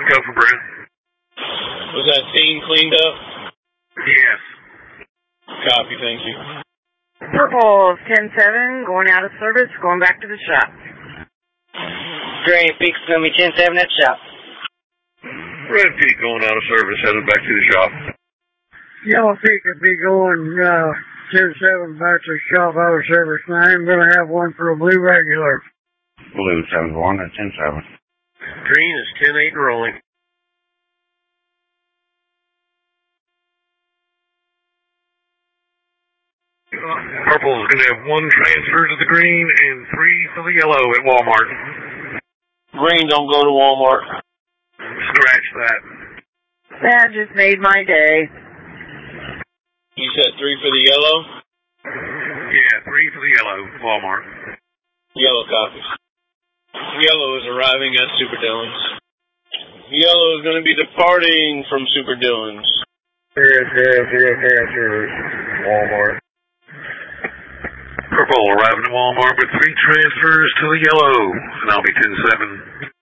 Go for Brent. Was that scene cleaned up? Yes. Copy, thank you. Purple 10-7, going out of service, going back to the shop. Green Peak's going to be 10-7 at the shop. Red Peak going out of service, headed back to the shop. Yellow Peak would be going 10-7 back to the shop out of service. And I am going to have one for a blue regular. Blue 7-1 at 10-7. Green is 10-8 and rolling. Purple is going to have 1 transfer to the green and 3 for the yellow at Walmart. Green don't go to Walmart. Scratch that. That just made my day. You said 3 for the yellow? Yeah, 3 for the yellow, Walmart. Yellow copies. Yellow is arriving at Super Dillon's. Yellow is going to be departing from Super Dillon's. Walmart. Purple arriving at Walmart with 3 transfers to the yellow, and I'll be 10-7.